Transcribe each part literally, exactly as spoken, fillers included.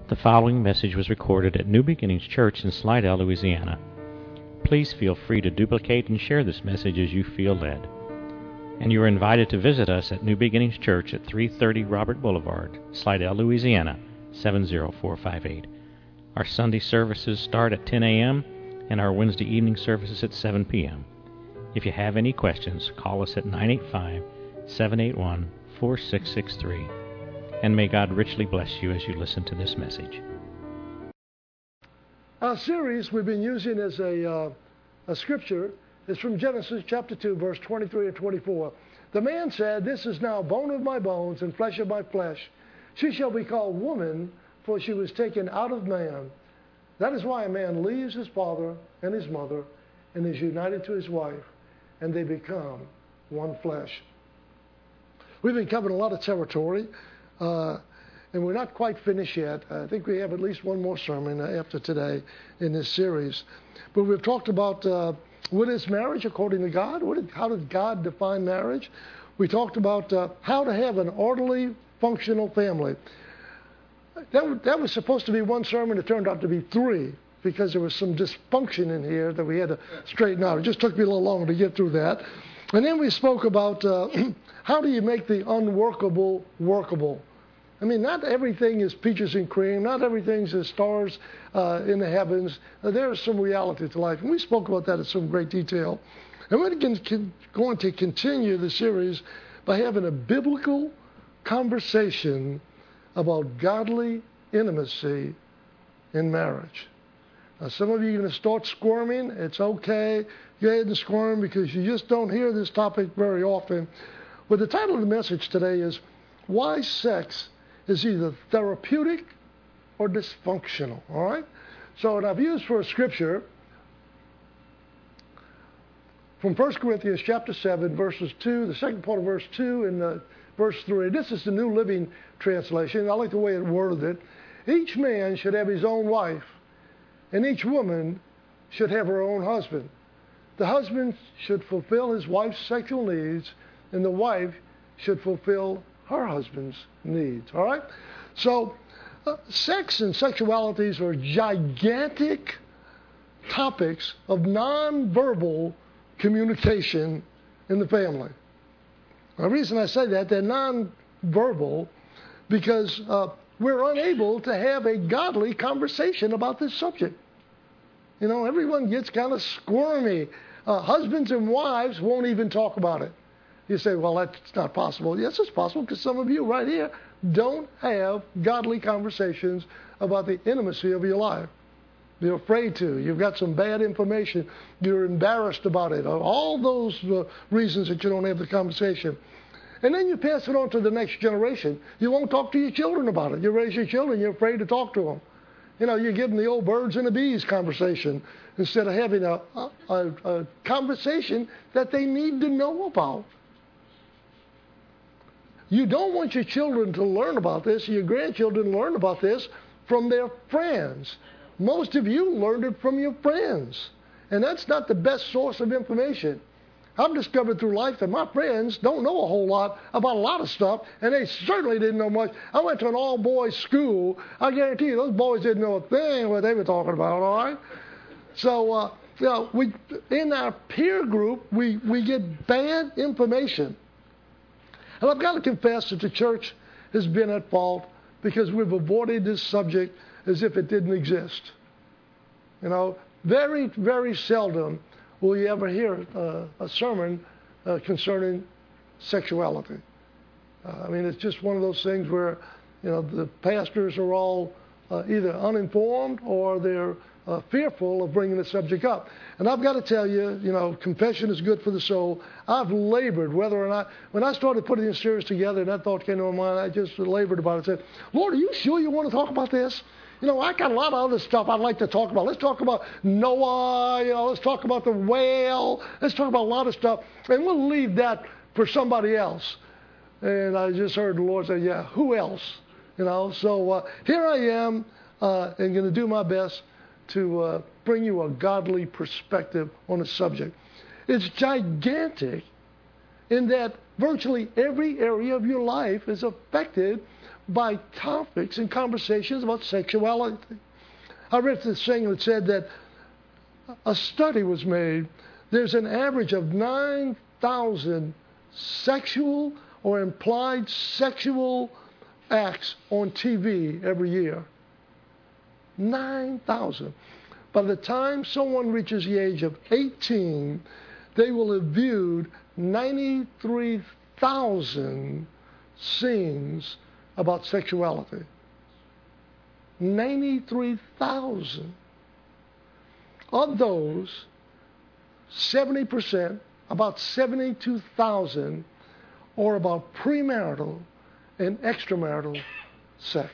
The following message was recorded at New Beginnings Church in Slidell, Louisiana. Please feel free to duplicate and share this message as you feel led. And you are invited to visit us at New Beginnings Church at three thirty Robert Boulevard, Slidell, Louisiana, seven zero four five eight. Our Sunday services start at ten a.m. and our Wednesday evening services at seven p.m. If you have any questions, call us at nine eight five, seven eight one, four six six three. And may God richly bless you as you listen to this message. Our series we've been using as a, uh, a scripture is from Genesis chapter two, verse twenty-three and twenty-four. The man said, "This is now bone of my bones and flesh of my flesh. She shall be called woman, for she was taken out of man. That is why a man leaves his father and his mother and is united to his wife, and they become one flesh." We've been covering a lot of territory. Uh, and we're not quite finished yet. I think we have at least one more sermon after today in this series. But we've talked about uh, what is marriage according to God? What did, how did God define marriage? We talked about uh, how to have an orderly, functional family. That, that was supposed to be one sermon. It turned out to be three because there was some dysfunction in here that we had to straighten out. It just took me a little longer to get through that. And then we spoke about uh, how do you make the unworkable workable? I mean, not everything is peaches and cream. Not everything is stars uh, in the heavens. Uh, there is some reality to life. And we spoke about that in some great detail. And we're going to continue the series by having a biblical conversation about godly intimacy in marriage. Now, some of you are going to start squirming. It's okay. Go ahead and squirm because you just don't hear this topic very often. But the title of the message today is Why Sex is Either Therapeutic or Dysfunctional. All right? So, and I've used for a scripture from First Corinthians chapter seven, verses two, the second part of verse two and uh, verse three. This is the New Living Translation. I like the way it worded it. Each man should have his own wife, and each woman should have her own husband. The husband should fulfill his wife's sexual needs, and the wife should fulfill her husband's needs. All right? So, uh, sex and sexualities are gigantic topics of nonverbal communication in the family. The reason I say that, they're nonverbal because uh, we're unable to have a godly conversation about this subject. You know, everyone gets kind of squirmy. Uh, husbands and wives won't even talk about it. You say, well, that's not possible. Yes, it's possible because some of you right here don't have godly conversations about the intimacy of your life. You're afraid to. You've got some bad information. You're embarrassed about it. All those uh, reasons that you don't have the conversation. And then you pass it on to the next generation. You won't talk to your children about it. You raise your children, you're afraid to talk to them. You know, you give them the old birds and the bees conversation instead of having a, a, a conversation that they need to know about. You don't want your children to learn about this, your grandchildren learn about this from their friends. Most of you learned it from your friends. And that's not the best source of information. I've discovered through life that my friends don't know a whole lot about a lot of stuff, and they certainly didn't know much. I went to an all-boys school. I guarantee you, those boys didn't know a thing what they were talking about, all right? So, uh, you know, we, in our peer group, we, we get bad information. And I've got to confess that the church has been at fault because we've avoided this subject as if it didn't exist. You know, very, very seldom will you ever hear uh, a sermon uh, concerning sexuality. Uh, I mean, it's just one of those things where, you know, the pastors are all uh, either uninformed or they're uh, fearful of bringing the subject up. And I've got to tell you, you know, confession is good for the soul. I've labored whether or not, when I started putting this series together and that thought came to my mind, I just labored about it. I said, Lord, are you sure you want to talk about this? You know, I got a lot of other stuff I'd like to talk about. Let's talk about Noah, you know, let's talk about the whale. Let's talk about a lot of stuff. And we'll leave that for somebody else. And I just heard the Lord say, yeah, who else? You know, so uh, here I am uh, and going to do my best to uh, bring you a godly perspective on the subject. It's gigantic in that virtually every area of your life is affected by topics and conversations about sexuality. I read this thing that said that a study was made. There's an average of nine thousand sexual or implied sexual acts on T V every year. nine thousand. By the time someone reaches the age of eighteen, they will have viewed ninety-three thousand scenes about sexuality. ninety-three thousand. Of those, seventy percent, about seventy-two thousand, are about premarital and extramarital sex.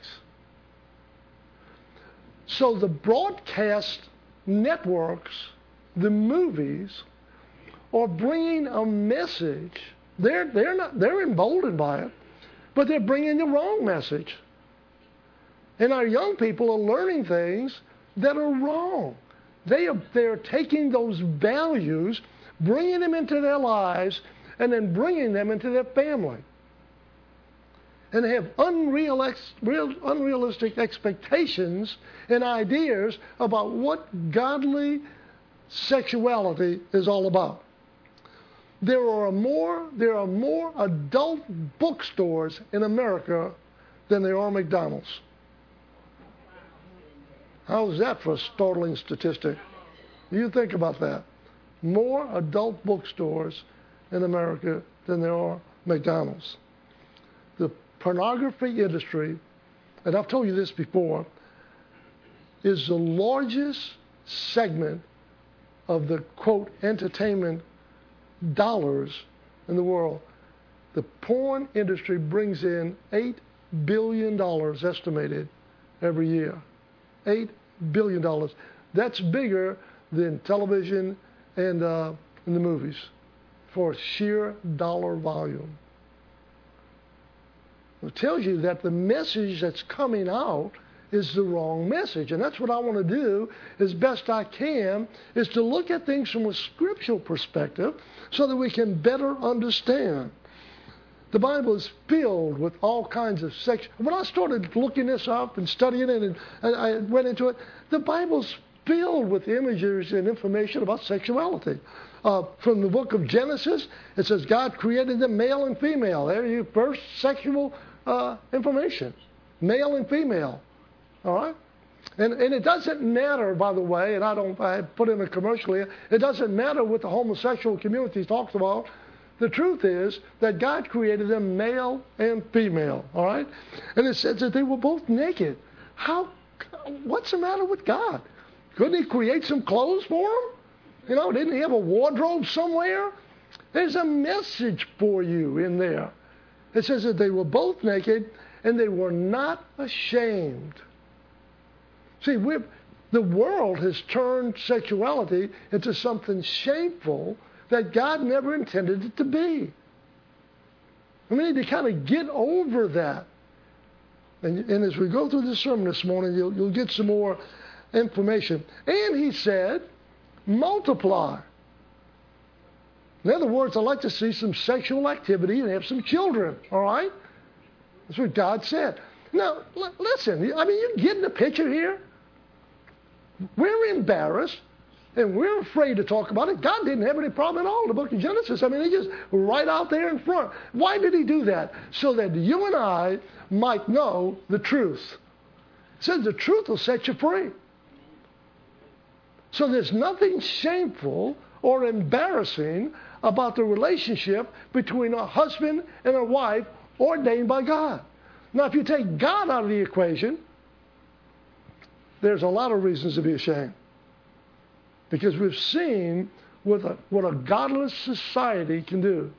So the broadcast networks, the movies, are bringing a message. They're, they're, not, they're emboldened by it, but they're bringing the wrong message. And our young people are learning things that are wrong. They are, they're taking those values, bringing them into their lives, and then bringing them into their family. And they have unrealistic expectations and ideas about what godly sexuality is all about. There are more, there are more adult bookstores in America than there are McDonald's. How is that for a startling statistic? You think about that. More adult bookstores in America than there are McDonald's. The pornography industry, and I've told you this before, is the largest segment of the, quote, entertainment dollars in the world. The porn industry brings in eight billion dollars estimated every year. eight billion dollars. That's bigger than television and, uh, and the movies for sheer dollar volume. It tells you that the message that's coming out is the wrong message. And that's what I want to do as best I can, is to look at things from a scriptural perspective so that we can better understand. The Bible is filled with all kinds of sex. When I started looking this up and studying it and I went into it, the Bible's filled with images and information about sexuality. Uh, from the book of Genesis, it says God created them male and female. There you first sexual uh, information, male and female. All right, and and it doesn't matter, by the way, and I don't I put in a commercial here. It doesn't matter what the homosexual community talks about. The truth is that God created them male and female. All right, and it says that they were both naked. How? What's the matter with God? Couldn't He create some clothes for them? You know, didn't He have a wardrobe somewhere? There's a message for you in there. It says that they were both naked and they were not ashamed. See, we've, the world has turned sexuality into something shameful that God never intended it to be. And we need to kind of get over that. And, and as we go through this sermon this morning, you'll, you'll get some more information. And He said, multiply. In other words, I'd like to see some sexual activity and have some children, all right? That's what God said. Now, l- listen, I mean, you getting the picture here? We're embarrassed, and we're afraid to talk about it. God didn't have any problem at all in the book of Genesis. I mean, He just right out there in front. Why did He do that? So that you and I might know the truth. It says the truth will set you free. So there's nothing shameful or embarrassing about the relationship between a husband and a wife ordained by God. Now, if you take God out of the equation, there's a lot of reasons to be ashamed. Because we've seen what a, what a godless society can do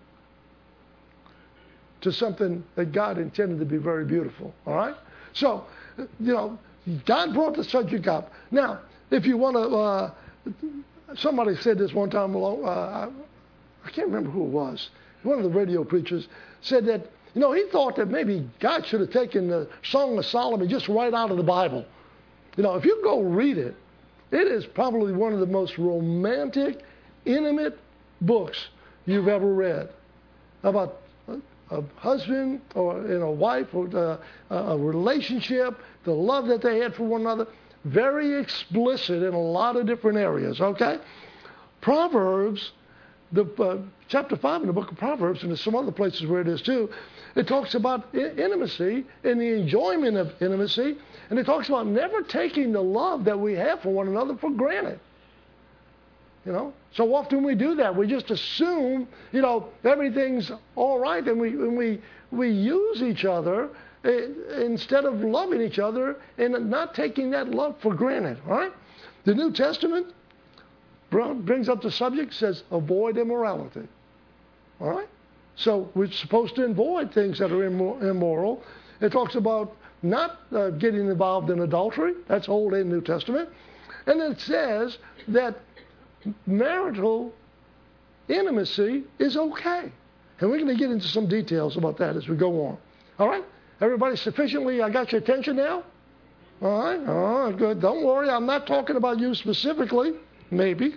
to something that God intended to be very beautiful. All right? So, you know, God brought the subject up. Now, if you want to, uh, somebody said this one time, uh, I can't remember who it was. One of the radio preachers said that, you know, he thought that maybe God should have taken the Song of Solomon just right out of the Bible. You know, if you go read it, it is probably one of the most romantic, intimate books you've ever read about a husband or in a wife or a, a relationship, the love that they had for one another, very explicit in a lot of different areas, okay? Proverbs, the uh, chapter five in the book of Proverbs, and there's some other places where it is too, it talks about I- intimacy and the enjoyment of intimacy, and it talks about never taking the love that we have for one another for granted. You know, so often we do that. We just assume, you know, everything's all right, and we and we we use each other uh, instead of loving each other and not taking that love for granted. All right, the New Testament brings up the subject, says avoid immorality. All right, so we're supposed to avoid things that are immoral. It talks about not uh, getting involved in adultery. That's Old and New Testament, and it says that marital intimacy is okay. And we're going to get into some details about that as we go on. All right? Everybody sufficiently, I got your attention now? All right? All right, good. Don't worry, I'm not talking about you specifically. Maybe.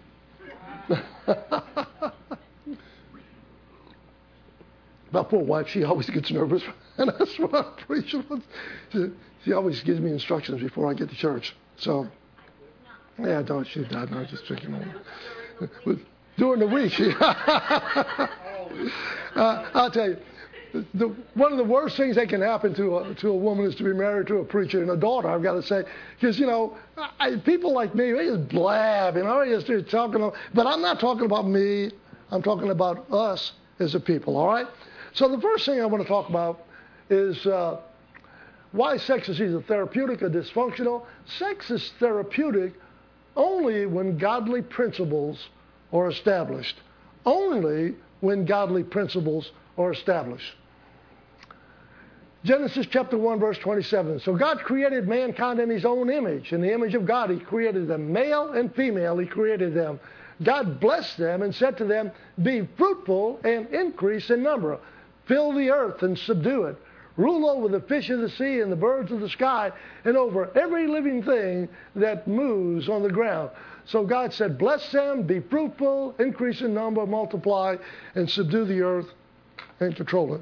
My poor wife, she always gets nervous. And that's what I'm preaching. She, she always gives me instructions before I get to church. So... yeah, don't shoot that. No, just drinking more. During the week, uh, I'll tell you, the, one of the worst things that can happen to a, to a woman is to be married to a preacher and a daughter, I've got to say. Because, you know, I, people like me, they just blab, you know, they just they're talking. But I'm not talking about me. I'm talking about us as a people, all right? So the first thing I want to talk about is... Uh, why sex is either therapeutic or dysfunctional. Sex is therapeutic only when godly principles are established. Only when godly principles are established. Genesis chapter one, verse twenty-seven. So God created mankind in His own image. In the image of God, He created them. Male and female, He created them. God blessed them and said to them, be fruitful and increase in number. Fill the earth and subdue it. Rule over the fish of the sea and the birds of the sky and over every living thing that moves on the ground. So God said, bless them, be fruitful, increase in number, multiply, and subdue the earth and control it.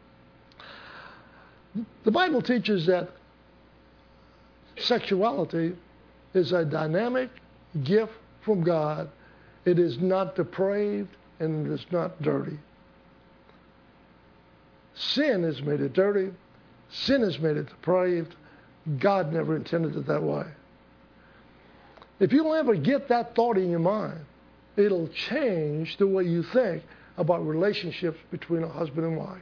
The Bible teaches that sexuality is a dynamic gift from God. It is not depraved and it is not dirty. Sin has made it dirty. Sin has made it depraved. God never intended it that way. If you don't ever get that thought in your mind, it'll change the way you think about relationships between a husband and wife.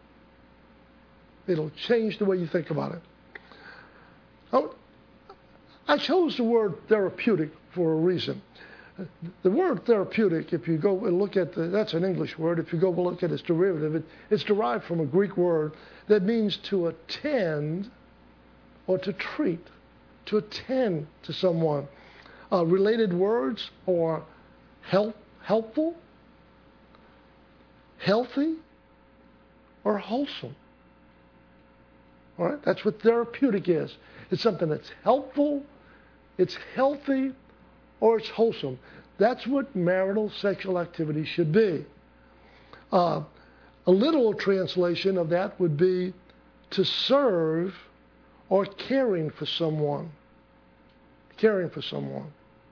It'll change the way you think about it. I chose the word therapeutic for a reason. The word therapeutic, if you go and look at the, that's an English word, if you go and look at its derivative, it, it's derived from a Greek word that means to attend or to treat, to attend to someone. Uh, related words are help, helpful, healthy, or wholesome. All right, that's what therapeutic is. It's something that's helpful, it's healthy, or it's wholesome. That's what marital sexual activity should be. Uh, a literal translation of that would be to serve or caring for someone. Caring for someone.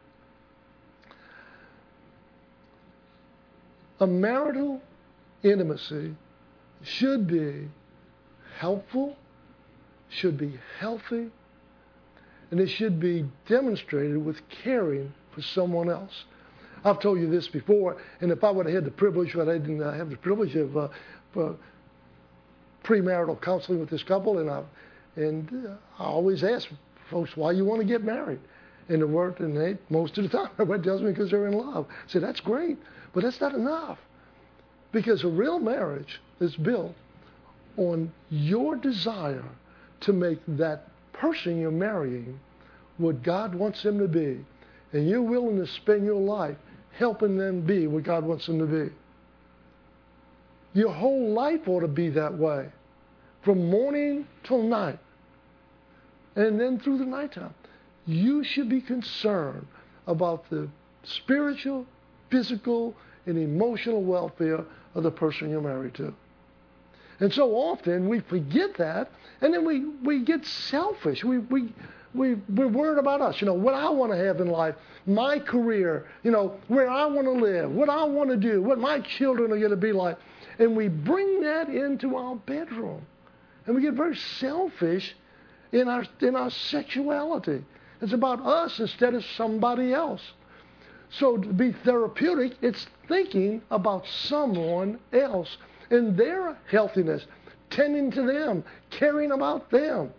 A marital intimacy should be helpful, should be healthy, and it should be demonstrated with caring for someone else. I've told you this before, and if I would have had the privilege, but I didn't have the privilege of uh, uh, premarital counseling with this couple, and I, and uh, I always ask folks why you want to get married. And the word, and they, most of the time, everybody tells me because they're in love. I say, that's great, but that's not enough. Because a real marriage is built on your desire to make that person you're marrying what God wants them to be, and you're willing to spend your life helping them be what God wants them to be. Your whole life ought to be that way, from morning till night, and then through the nighttime. You should be concerned about the spiritual, physical, and emotional welfare of the person you're married to. And so often we forget that, and then we, we get selfish. We, we, we, we're worried about us, you know, what I want to have in life, my career, you know, where I want to live, what I want to do, what my children are going to be like. And we bring that into our bedroom. And we get very selfish in our, in our sexuality. It's about us instead of somebody else. So to be therapeutic, it's thinking about someone else and their healthiness, tending to them, caring about them.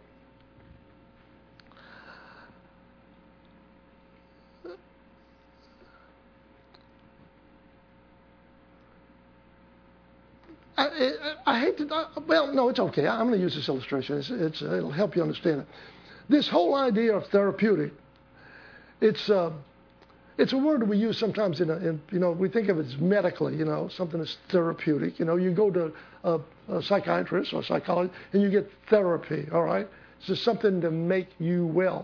I, I, I hate to, I, well, no, it's okay. I'm going to use this illustration. It's, it's, it'll help you understand it. This whole idea of therapeutic, it's, uh, it's a word that we use sometimes in, a, in, you know, we think of it as medically, you know, something that's therapeutic. You know, you go to a, a psychiatrist or psychologist and you get therapy, all right? It's just something to make you well.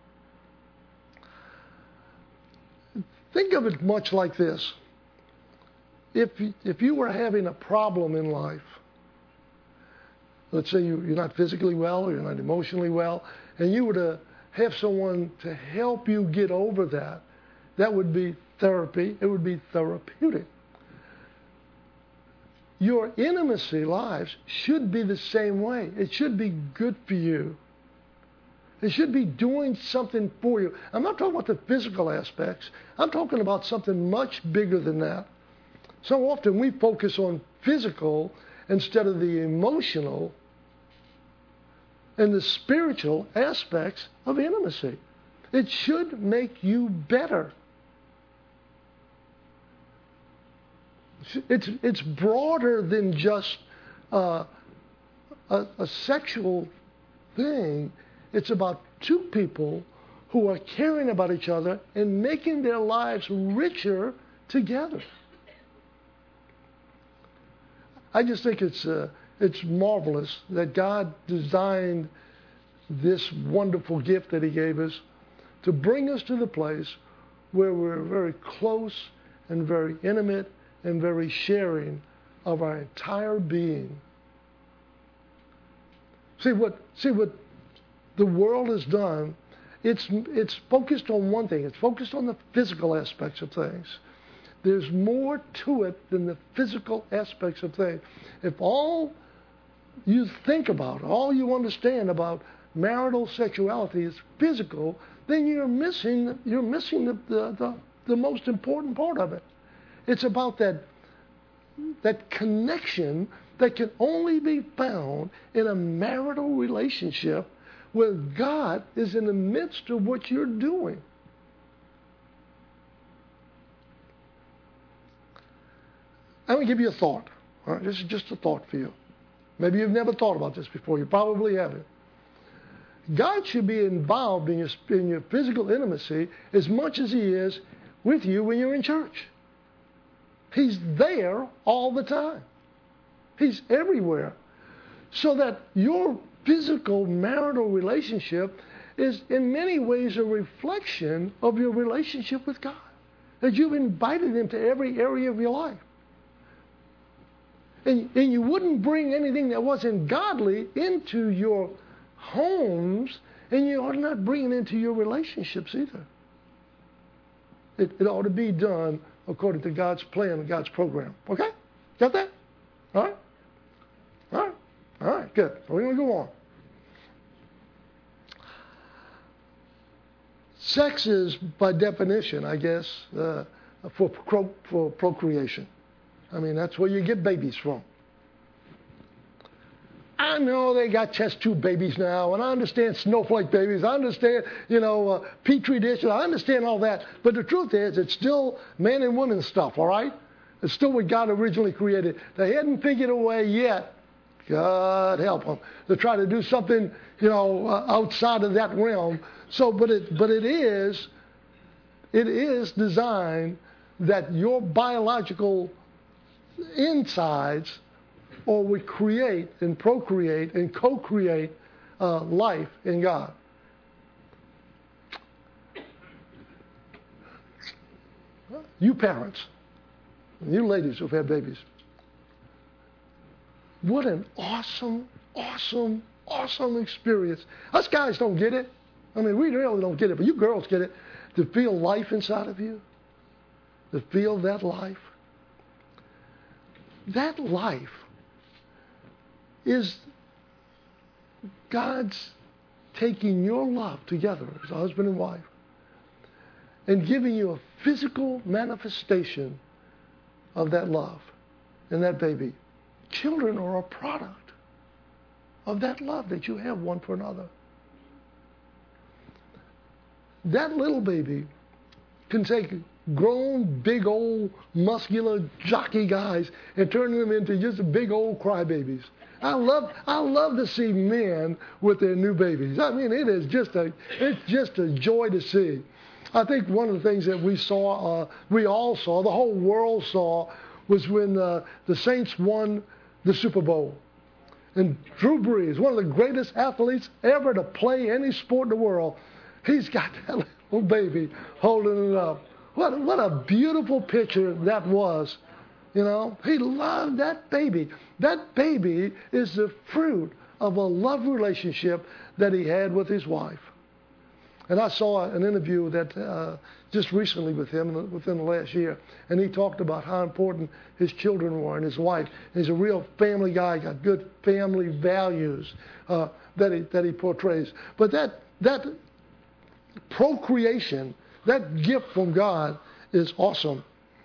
Think of it much like this. If, if you were having a problem in life, let's say you, you're not physically well or you're not emotionally well, and you were to have someone to help you get over that, that would be therapy. It would be therapeutic. Your intimacy lives should be the same way. It should be good for you. It should be doing something for you. I'm not talking about the physical aspects. I'm talking about something much bigger than that. So often we focus on physical instead of the emotional and the spiritual aspects of intimacy. It should make you better. It's, it's broader than just uh, a, a sexual thing. It's about two people who are caring about each other and making their lives richer together. I just think it's uh, it's marvelous that God designed this wonderful gift that He gave us to bring us to the place where we're very close and very intimate and very sharing of our entire being. See what see what the world has done. It's it's focused on one thing. It's focused on the physical aspects of things. There's more to it than the physical aspects of things. If all you think about, all you understand about marital sexuality is physical, then you're missing you're missing the, the, the, the most important part of it. It's about that, that connection that can only be found in a marital relationship where God is in the midst of what you're doing. I'm going to give you a thought. All right? This is just a thought for you. Maybe you've never thought about this before. You probably haven't. God should be involved in your, in your physical intimacy as much as He is with you when you're in church. He's there all the time. He's everywhere. So that your physical marital relationship is in many ways a reflection of your relationship with God. That you've invited Him to every area of your life. And, and you wouldn't bring anything that wasn't godly into your homes, and you ought not bring it into your relationships either. It, it ought to be done according to God's plan and God's program. Okay? Got that? All right? All right? All right, good. We're going to go on. Sex is, by definition, I guess, uh, for, pro- for procreation. I mean, that's where you get babies from. I know they got test tube babies now, and I understand snowflake babies. I understand, you know, uh, petri dishes. I understand all that. But the truth is, it's still man and woman stuff, all right? It's still what God originally created. They hadn't figured a way yet, God help them, to try to do something, you know, uh, outside of that realm. So, but it, but it is, it is designed that your biological insides, or we create and procreate and co-create uh, life in God. You parents, you ladies who've had babies, what an awesome, awesome, awesome experience. Us guys don't get it. I mean, we really don't get it, but you girls get it. To feel life inside of you. To feel that life. That life is God's taking your love together as a husband and wife and giving you a physical manifestation of that love and that baby. Children are a product of that love that you have one for another. That little baby can take grown, big old, muscular, jockey guys and turn them into just big old crybabies. I love, I love to see men with their new babies. I mean, it is just a, it's just a joy to see. I think one of the things that we saw, uh, we all saw, the whole world saw, was when uh, the Saints won the Super Bowl. And Drew Brees, one of the greatest athletes ever to play any sport in the world, he's got that little baby holding it up. What, what a beautiful picture that was. You know, he loved that baby. That baby is the fruit of a love relationship that he had with his wife. And I saw an interview that uh, just recently with him within the last year, and he talked about how important his children were and his wife. And he's a real family guy, got good family values uh, that he that he portrays. But that that procreation, that gift from God, is awesome.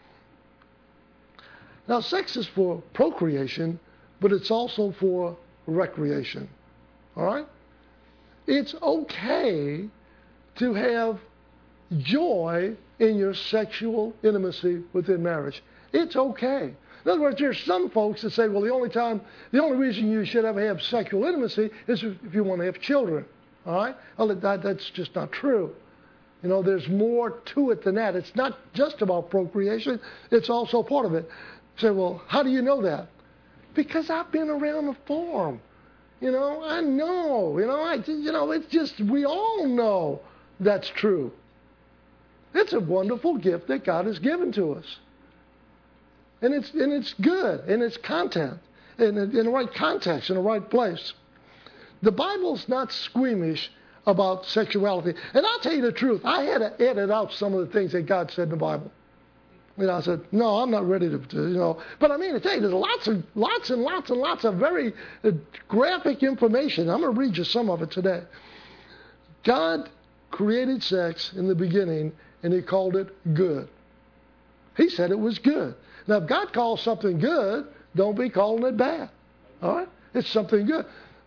Now, sex is for procreation, but it's also for recreation. All right? It's okay to have joy in your sexual intimacy within marriage. It's okay. In other words, there's some folks that say, well, the only time, the only reason you should ever have sexual intimacy is if you want to have children. All right? Well, that, that's just not true. You know, there's more to it than that. It's not just about procreation. It's also part of it. You say, well, how do you know that? Because I've been around the farm. You know, I know. You know, I, you know, it's just, we all know that's true. It's a wonderful gift that God has given to us. And it's, and it's good, and it's content, in, in the right context, in the right place. The Bible's not squeamish about sexuality. And I'll tell you the truth, I had to edit out some of the things that God said in the Bible. You know, I said, no, I'm not ready to, to, you know. But I mean, I tell you, there's lots and lots and lots and lots of very uh, graphic information. I'm going to read you some of it today. God created sex in the beginning, and he called it good. He said it was good. Now, if God calls something good, don't be calling it bad. All right? It's something good.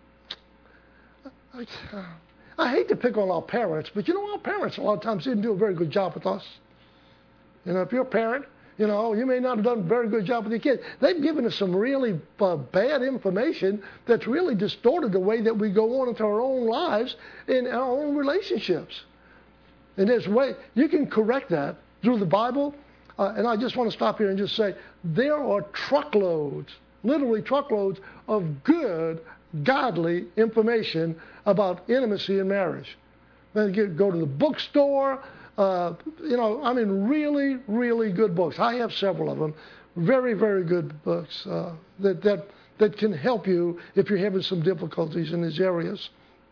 I, I hate to pick on our parents, but you know, our parents a lot of times didn't do a very good job with us. You know, if you're a parent, you know, you may not have done a very good job with your kids. They've given us some really uh, bad information that's really distorted the way that we go on into our own lives and our own relationships. And there's a way, you can correct that through the Bible. Uh, and I just want to stop here and just say, there are truckloads, literally truckloads of good, godly information about intimacy in marriage. Then you go to the bookstore. Uh, you know, I mean, really, really good books. I have several of them. Very, very good books uh, that, that, that can help you if you're having some difficulties in these areas.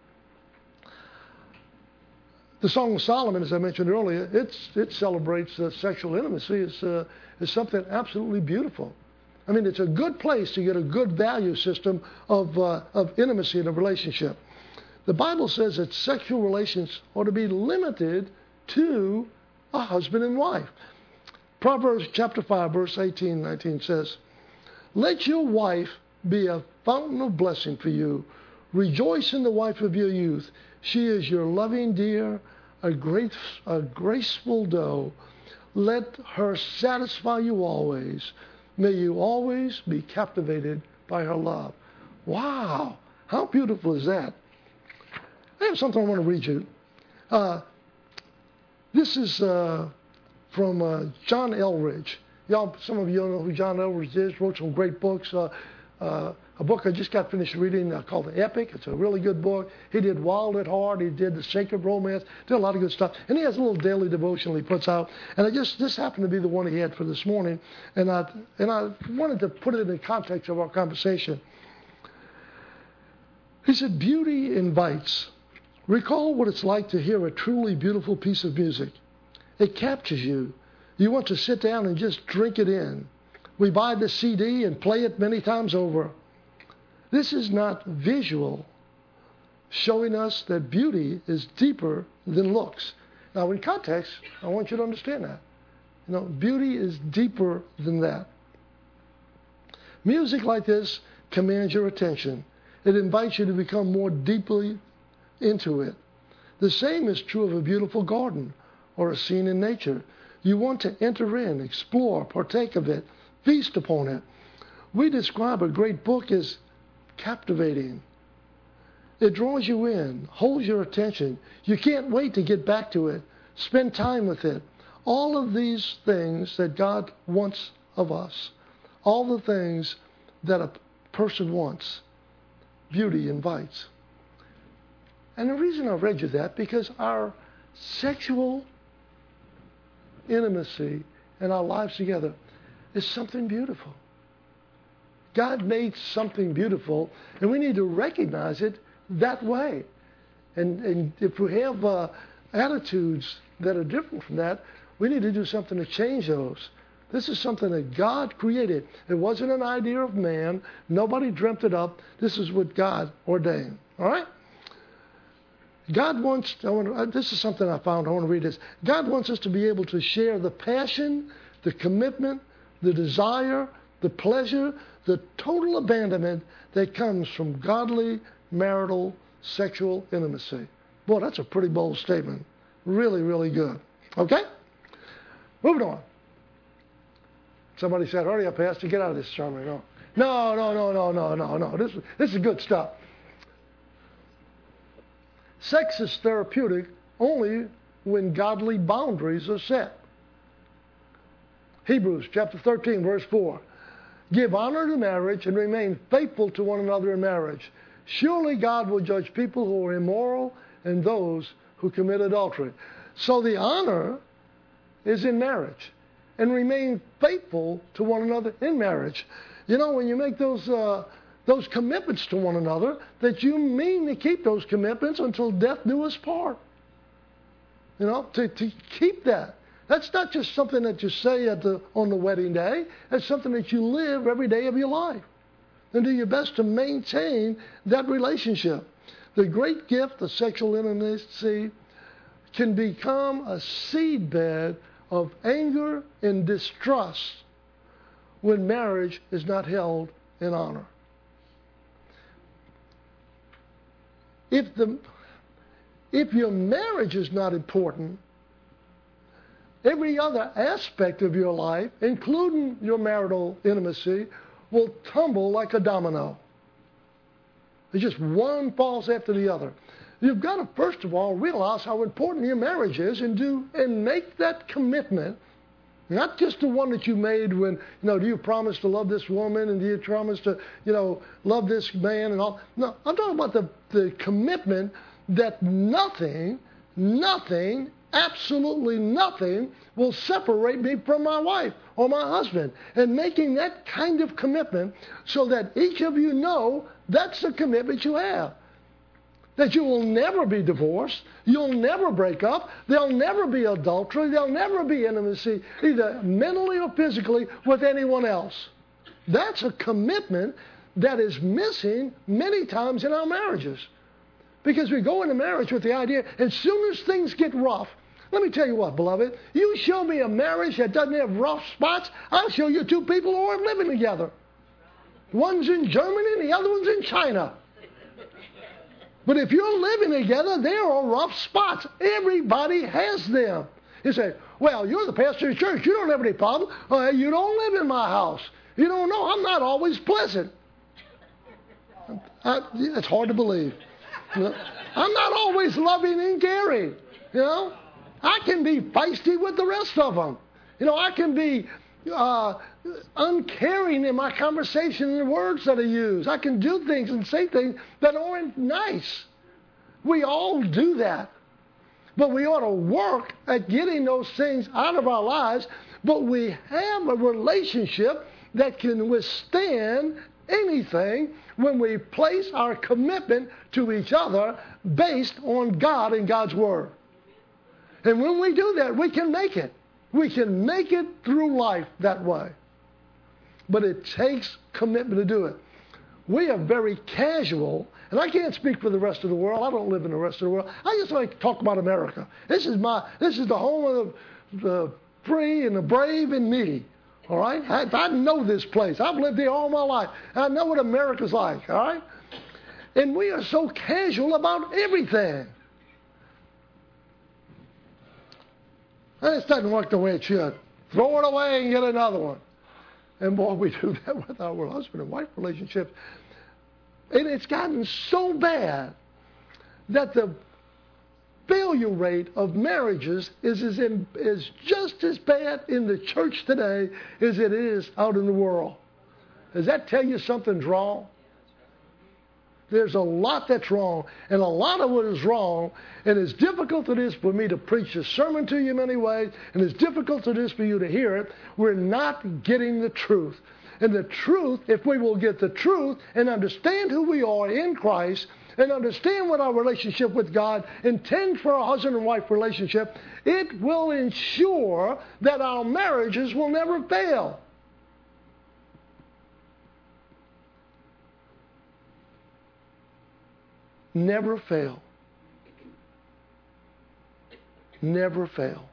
The Song of Solomon, as I mentioned earlier, it's, it celebrates uh, sexual intimacy as, uh, as something absolutely beautiful. I mean, it's a good place to get a good value system of, uh, of intimacy in a relationship. The Bible says that sexual relations ought to be limited to a husband and wife. Proverbs chapter five, verse eighteen and nineteen says, let your wife be a fountain of blessing for you. Rejoice in the wife of your youth. She is your loving dear, a great, a graceful doe. Let her satisfy you always. May you always be captivated by her love. Wow, how beautiful is that? I have something I want to read you. Uh, This is uh, from uh, John Eldredge. Y'all, some of you know who John Eldredge is. Wrote some great books. Uh, uh, a book I just got finished reading uh, called The Epic. It's a really good book. He did Wild at Heart. He did The Sacred Romance. Did a lot of good stuff. And he has a little daily devotional he puts out. And I just this happened to be the one he had for this morning. And I and I wanted to put it in the context of our conversation. He said, beauty invites. Recall what it's like to hear a truly beautiful piece of music. It captures you. You want to sit down and just drink it in. We buy the C D and play it many times over. This is not visual, showing us that beauty is deeper than looks. Now, in context, I want you to understand that. You know, beauty is deeper than that. Music like this commands your attention. It invites you to become more deeply into it. The same is true of a beautiful garden or a scene in nature. You want to enter in, explore, partake of it, feast upon it. We describe a great book as captivating. It draws you in, holds your attention. You can't wait to get back to it, spend time with it. All of these things that God wants of us, all the things that a person wants, beauty invites. And the reason I read you that, because our sexual intimacy and our lives together is something beautiful. God made something beautiful, and we need to recognize it that way. And, and if we have uh, attitudes that are different from that, we need to do something to change those. This is something that God created. It wasn't an idea of man. Nobody dreamt it up. This is what God ordained. All right? God wants, I want to, this is something I found, I want to read this. God wants us to be able to share the passion, the commitment, the desire, the pleasure, the total abandonment that comes from godly marital sexual intimacy. Boy, that's a pretty bold statement. Really, really good. Okay? Moving on. Somebody said, hurry up, Pastor, get out of this sermon. No, no, no, no, no, no, no, no. This, this is good stuff. Sex is therapeutic only when godly boundaries are set. Hebrews chapter thirteen, verse four. Give honor to marriage and remain faithful to one another in marriage. Surely God will judge people who are immoral and those who commit adultery. So the honor is in marriage. And remain faithful to one another in marriage. You know, when you make those uh, those commitments to one another, that you mean to keep those commitments until death do us part. You know, to, to keep that. That's not just something that you say at the, on the wedding day. That's something that you live every day of your life. And do your best to maintain that relationship. The great gift of sexual intimacy can become a seedbed of anger and distrust when marriage is not held in honor. If the if your marriage is not important, every other aspect of your life, including your marital intimacy, will tumble like a domino. It's just one falls after the other. You've got to, first of all, realize how important your marriage is and do and make that commitment, not just the one that you made when, you know, do you promise to love this woman and do you promise to, you know, love this man and all. No, I'm talking about the, the commitment that nothing, nothing, absolutely nothing will separate me from my wife or my husband. And making that kind of commitment so that each of you know that's the commitment you have. That you will never be divorced, you'll never break up, there'll never be adultery, there'll never be intimacy, either mentally or physically, with anyone else. That's a commitment that is missing many times in our marriages. Because we go into marriage with the idea, as soon as things get rough, let me tell you what, beloved, you show me a marriage that doesn't have rough spots, I'll show you two people who are living together. One's in Germany and the other one's in China. But if you're living together, there are rough spots. Everybody has them. You say, well, you're the pastor of the church. You don't have any problem. Uh, you don't live in my house. You don't know. I'm not always pleasant. I, it's hard to believe. You know? I'm not always loving and caring. You know, I can be feisty with the rest of them. You know, I can be uh, uncaring in my conversation and the words that I use. I can do things and say things that aren't nice. We all do that. But we ought to work at getting those things out of our lives. But we have a relationship that can withstand anything when we place our commitment to each other based on God and God's Word. And when we do that, we can make it. We can make it through life that way. But it takes commitment to do it. We are very casual, and I can't speak for the rest of the world. I don't live in the rest of the world. I just like to talk about America. This is my, this is the home of the, the free and the brave and me. All right? I, I know this place. I've lived here all my life. I know what America's like. All right? And we are so casual about everything. And it doesn't work the way it should. Throw it away and get another one. And boy, we do that with our husband and wife relationships. And it's gotten so bad that the failure rate of marriages is, is, in, is just as bad in the church today as it is out in the world. Does that tell you something's wrong? There's a lot that's wrong, and a lot of what is wrong, and as difficult it is for me to preach a sermon to you in many ways, and as difficult it is for you to hear it, we're not getting the truth. And the truth, if we will get the truth and understand who we are in Christ, and understand what our relationship with God intends for our husband and wife relationship, it will ensure that our marriages will never fail. Never fail. Never fail.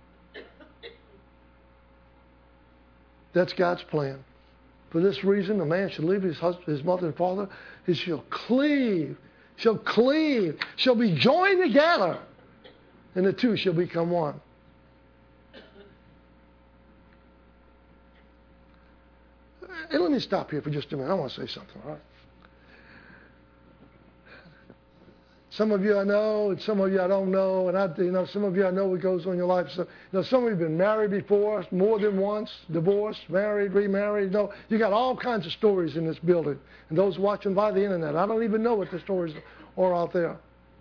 That's God's plan. For this reason, a man should leave his husband, his mother and father. He shall cleave. Shall cleave. Shall be joined together. And the two shall become one. And let me stop here for just a minute. I want to say something, all right? Some of you I know, and some of you I don't know, and I, you know, some of you I know what goes on in your life. So, you know, some of you have been married before, more than once, divorced, married, remarried. You know, you got all kinds of stories in this building, and those watching by the internet. I don't even know what the stories are out there.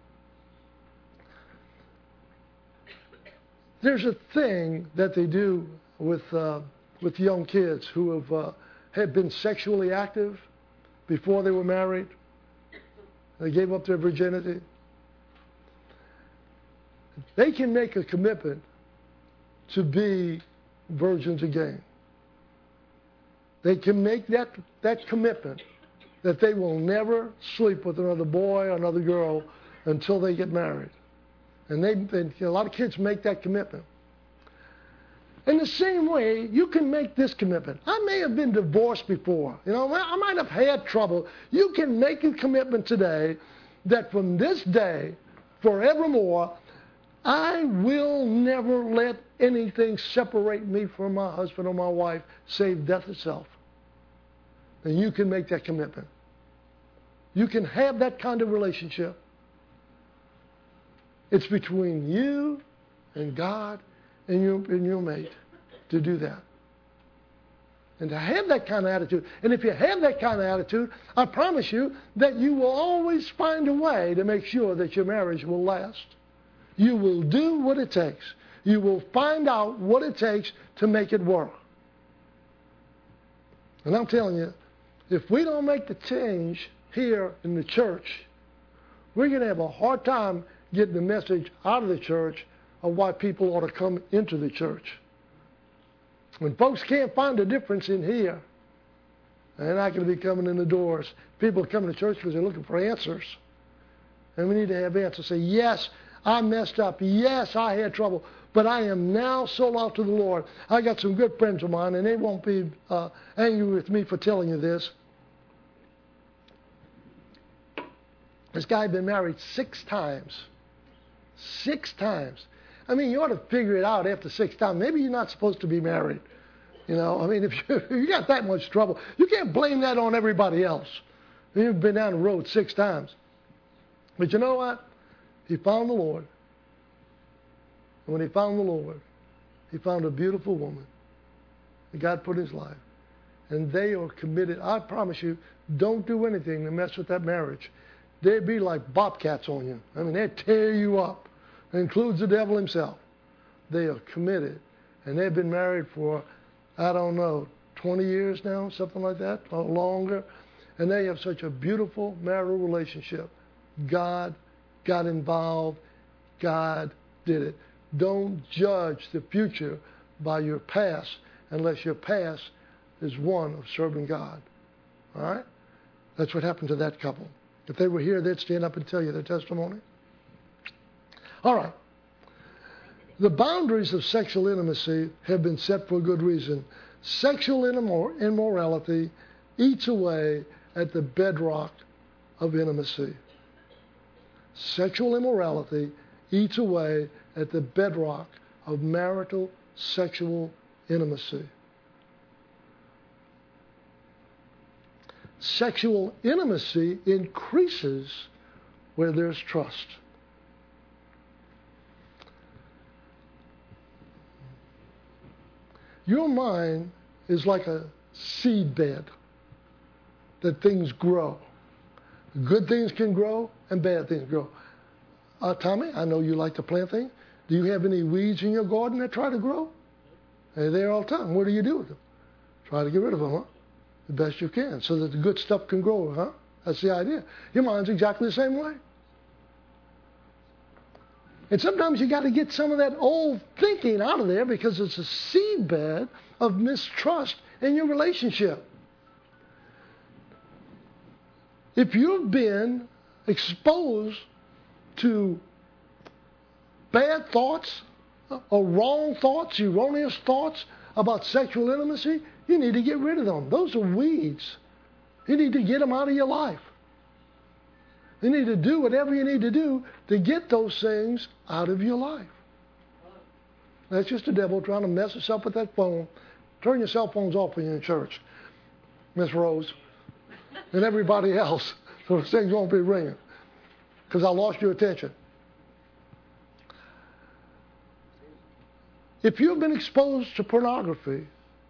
There's a thing that they do with uh, with young kids who have uh, had been sexually active before they were married. They gave up their virginity. They can make a commitment to be virgins again. They can make that, that commitment that they will never sleep with another boy or another girl until they get married. And, they, and a lot of kids make that commitment. In the same way, you can make this commitment. I may have been divorced before. You know, I might have had trouble. You can make a commitment today that from this day, forevermore, I will never let anything separate me from my husband or my wife, save death itself. And you can make that commitment. You can have that kind of relationship. It's between you and God and your, and your mate to do that. And to have that kind of attitude. And if you have that kind of attitude, I promise you that you will always find a way to make sure that your marriage will last. You will do what it takes. You will find out what it takes to make it work. And I'm telling you, if we don't make the change here in the church, we're going to have a hard time getting the message out of the church of why people ought to come into the church. When folks can't find a difference in here, they're not going to be coming in the doors. People come to church because they're looking for answers. And we need to have answers. Say, yes, I messed up. Yes, I had trouble. But I am now sold out to the Lord. I got some good friends of mine, and they won't be uh, angry with me for telling you this. This guy had been married six times. Six times. I mean, you ought to figure it out after six times. Maybe you're not supposed to be married. You know, I mean, if you, if you got that much trouble, you can't blame that on everybody else. You've been down the road six times. But you know what? He found the Lord. And when he found the Lord, he found a beautiful woman that God put in his life. And they are committed. I promise you, don't do anything to mess with that marriage. They'd be like bobcats on you. I mean, they'd tear you up. It includes the devil himself. They are committed. And they've been married for, I don't know, twenty years now, something like that, or longer. and they have such a beautiful marital relationship. God got involved. God did it. Don't judge the future by your past unless your past is one of serving God. All right? That's what happened to that couple. If they were here, they'd stand up and tell you their testimony. All right. The boundaries of sexual intimacy have been set for a good reason. Sexual immorality eats away at the bedrock of intimacy. Sexual immorality eats away at the bedrock of marital sexual intimacy. Sexual intimacy increases where there's trust. Your mind is like a seed bed that things grow. Good things can grow and bad things grow. Uh, Tommy, I know you like to plant things. Do you have any weeds in your garden that try to grow? They're there all the time. What do you do with them? Try to get rid of them, huh? The best you can, so that the good stuff can grow, huh? That's the idea. Your mind's exactly the same way. And sometimes you got to get some of that old thinking out of there because it's a seedbed of mistrust in your relationship. If you've been exposed to bad thoughts or wrong thoughts, erroneous thoughts about sexual intimacy, you need to get rid of them. Those are weeds. You need to get them out of your life. You need to do whatever you need to do to get those things out of your life. That's just the devil trying to mess us up with that phone. Turn your cell phones off when you're in church, Miss Rose, and everybody else, so the things won't be ringing, because I lost your attention. If you've been exposed to pornography,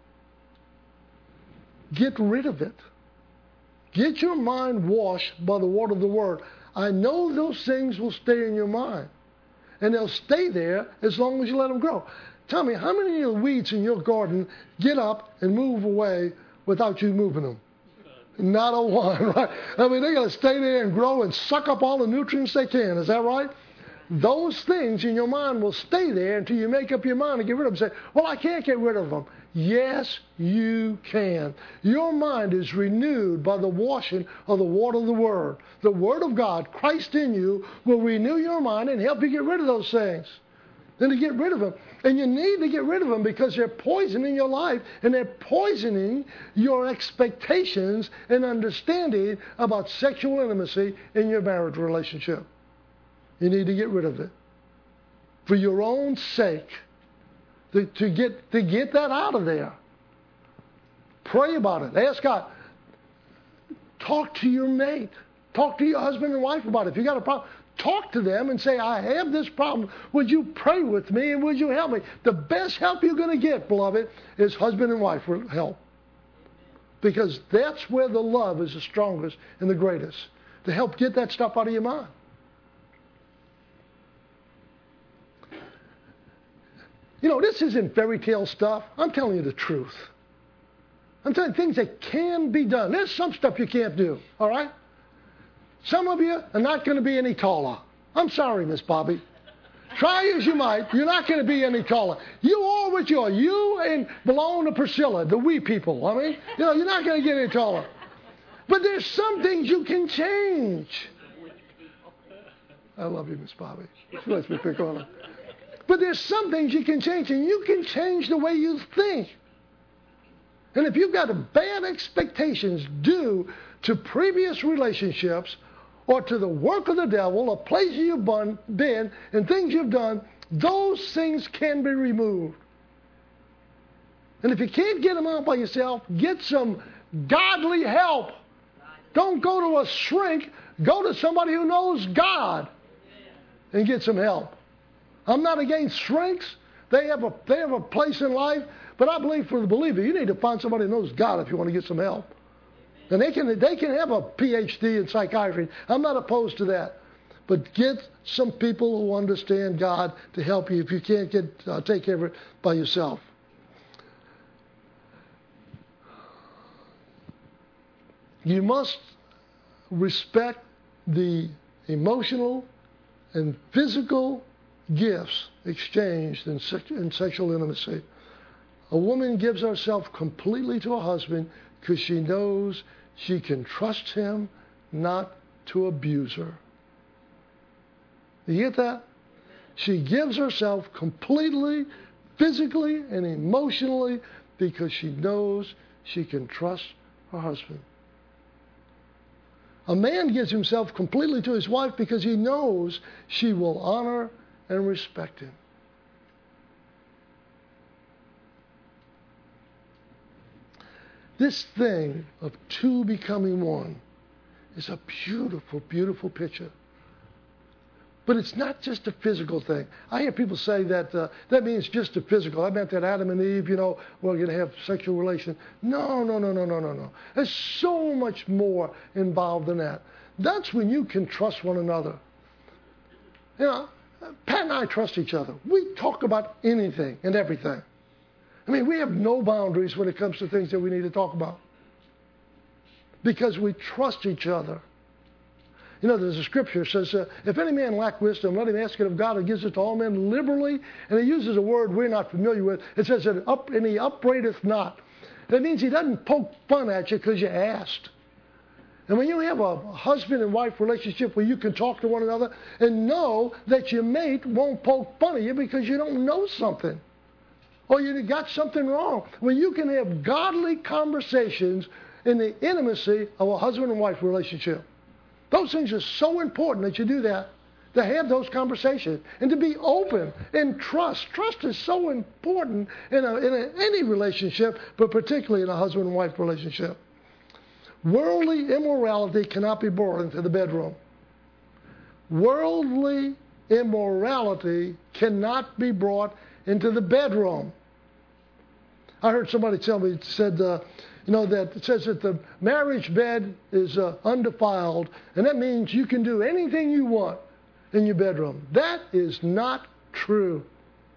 get rid of it. Get your mind washed by the water of the Word. I know those things will stay in your mind. And they'll stay there as long as you let them grow. Tell me, how many of the weeds in your garden get up and move away without you moving them? Not a one, right? I mean, they're going to stay there and grow and suck up all the nutrients they can. Is that right? Those things in your mind will stay there until you make up your mind to get rid of them. Say, well, I can't get rid of them. Yes, you can. Your mind is renewed by the washing of the water of the Word. The Word of God, Christ in you, will renew your mind and help you get rid of those things. Then to get rid of them. And you need to get rid of them because they're poisoning your life and they're poisoning your expectations and understanding about sexual intimacy in your marriage relationship. You need to get rid of it. For your own sake. To, to get to get that out of there. Pray about it. Ask God. Talk to your mate. Talk to your husband and wife about it. If you got a problem, talk to them and say, I have this problem. Would you pray with me and would you help me? The best help you're going to get, beloved, is husband and wife help. Because that's where the love is the strongest and the greatest. To help get that stuff out of your mind. You know, this isn't fairy tale stuff. I'm telling you the truth. I'm telling you things that can be done. There's some stuff you can't do, all right? Some of you are not going to be any taller. I'm sorry, Miss Bobby. Try as you might, you're not going to be any taller. You are what you are. You and belong to Priscilla, the wee people. I mean, you know, you're not going to get any taller. But there's some things you can change. I love you, Miss Bobby. She lets me pick on her. But there's some things you can change, and you can change the way you think. And if you've got bad expectations due to previous relationships or to the work of the devil or places you've been and things you've done, those things can be removed. And if you can't get them out by yourself, get some godly help. Don't go to a shrink. Go to somebody who knows God and get some help. I'm not against shrinks. They have a they have a place in life. But I believe for the believer, you need to find somebody who knows God if you want to get some help. And they can they can have a P H D in psychiatry. I'm not opposed to that. But get some people who understand God to help you if you can't get uh, take care of it by yourself. You must respect the emotional and physical gifts exchanged in, sex- in sexual intimacy. A woman gives herself completely to a husband because she knows she can trust him not to abuse her. You get that? She gives herself completely, physically and emotionally because she knows she can trust her husband. A man gives himself completely to his wife because he knows she will honor and respect him. This thing of two becoming one is a beautiful, beautiful picture. But it's not just a physical thing. I hear people say that uh, that means just a physical. I meant that Adam and Eve, you know, were going to have sexual relations. No, no, no, no, no, no, no. There's so much more involved than that. That's when you can trust one another. You know, Pat and I trust each other. We talk about anything and everything. I mean, we have no boundaries when it comes to things that we need to talk about. Because we trust each other. You know, there's a scripture that says, uh, if any man lack wisdom, let him ask it of God who gives it to all men liberally. And it uses a word we're not familiar with. It says, that up, and he upbraideth not. That means he doesn't poke fun at you because you asked. And when you have a husband and wife relationship where you can talk to one another and know that your mate won't poke fun at you because you don't know something, or you got something wrong, when you can have godly conversations in the intimacy of a husband and wife relationship. Those things are so important that you do that, to have those conversations and to be open and trust. Trust is so important in, a, in a, any relationship, but particularly in a husband and wife relationship. Worldly immorality cannot be brought into the bedroom. Worldly immorality cannot be brought into the bedroom. I heard somebody tell me, it said, uh, you know, that it says that the marriage bed is uh, undefiled, and that means you can do anything you want in your bedroom. That is not true.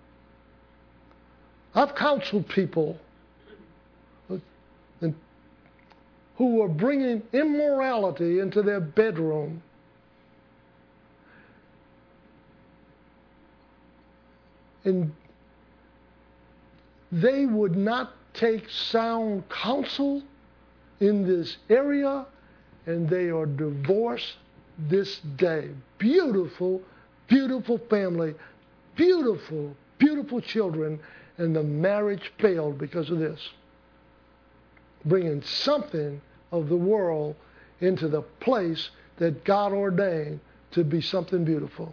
I've counseled people who were bringing immorality into their bedroom. And they would not take sound counsel in this area, and they are divorced this day. Beautiful, beautiful family, beautiful, beautiful children, and the marriage failed because of this. Bringing something of the world into the place that God ordained to be something beautiful.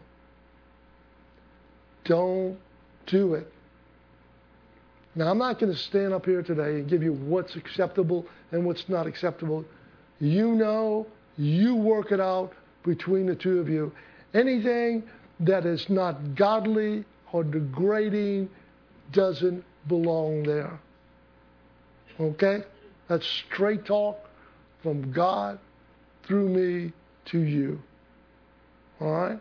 Don't do it. Now, I'm not going to stand up here today and give you what's acceptable and what's not acceptable. You know, you work it out between the two of you. Anything that is not godly or degrading doesn't belong there. Okay? That's straight talk from God through me to you. All right?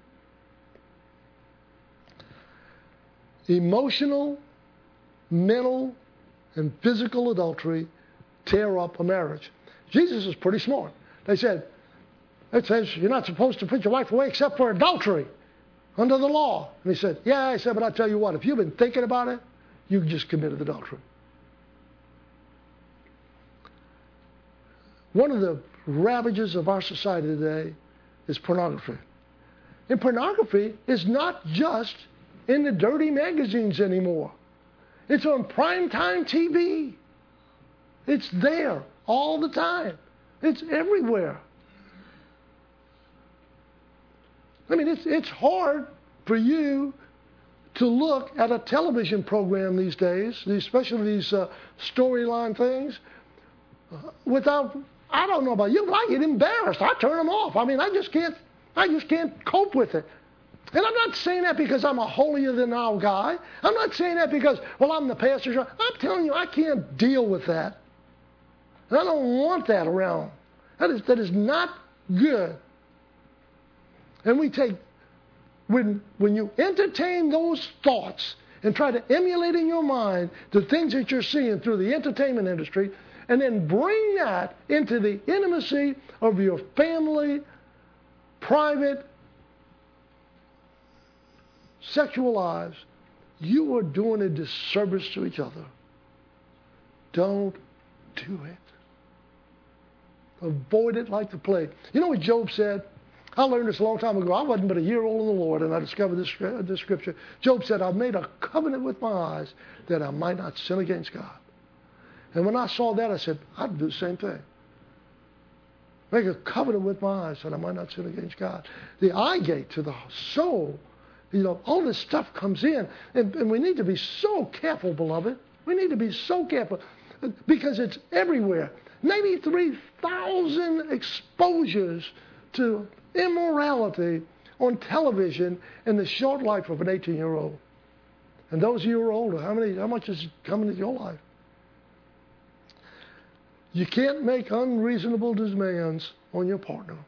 Emotional, mental, and physical adultery tear up a marriage. Jesus is pretty smart. They said, it says you're not supposed to put your wife away except for adultery under the law. And he said, yeah, I said, but I'll tell you what, if you've been thinking about it, you just committed adultery. One of the ravages of our society today is pornography. And pornography is not just in the dirty magazines anymore. It's on primetime T V. It's there all the time. It's everywhere. I mean, it's it's hard for you to look at a television program these days, especially these uh, storyline things, uh, without, I don't know about you, but I get embarrassed. I turn them off. I mean, I just can't, I just can't cope with it. And I'm not saying that because I'm a holier-than-thou guy. I'm not saying that because, well, I'm the pastor. I'm telling you, I can't deal with that. And I don't want that around. That is, that is not good. And we take, when, when you entertain those thoughts and try to emulate in your mind the things that you're seeing through the entertainment industry, and then bring that into the intimacy of your family, private, sexual lives, you are doing a disservice to each other. Don't do it. Avoid it like the plague. You know what Job said? I learned this a long time ago. I wasn't but a year old in the Lord, and I discovered this, this scripture. Job said, I've made a covenant with my eyes that I might not sin against God. And when I saw that, I said, I'd do the same thing. Make a covenant with my eyes that I might not sin against God. The eye gate to the soul, you know, all this stuff comes in. And, and we need to be so careful, beloved. We need to be so careful because it's everywhere. ninety-three thousand exposures to immorality on television in the short life of an eighteen-year-old. And those of you who are older, how many? How much is coming into your life? You can't make unreasonable demands on your partner.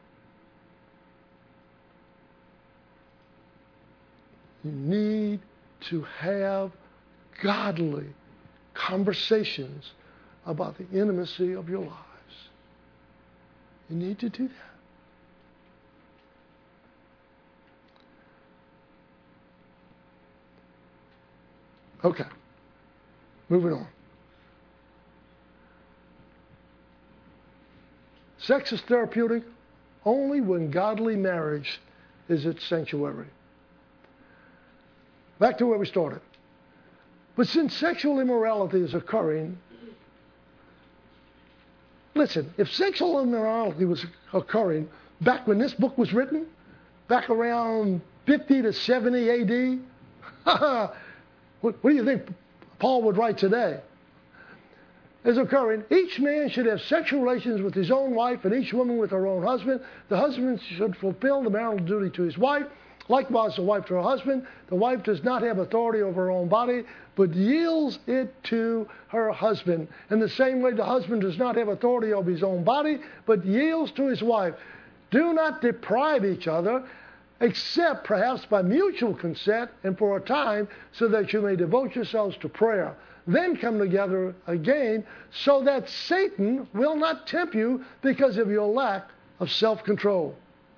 You need to have godly conversations about the intimacy of your lives. You need to do that. Okay. Moving on. Sex is therapeutic only when godly marriage is its sanctuary. Back to where we started. But since sexual immorality is occurring, listen, if sexual immorality was occurring back when this book was written, back around fifty to seventy A D, what, what do you think Paul would write today? Is occurring, each man should have sexual relations with his own wife and each woman with her own husband. The husband should fulfill the marital duty to his wife. Likewise, the wife to her husband. The wife does not have authority over her own body, but yields it to her husband. In the same way, the husband does not have authority over his own body, but yields to his wife. Do not deprive each other, except perhaps by mutual consent and for a time, so that you may devote yourselves to prayer. Then come together again, so that Satan will not tempt you because of your lack of self-control.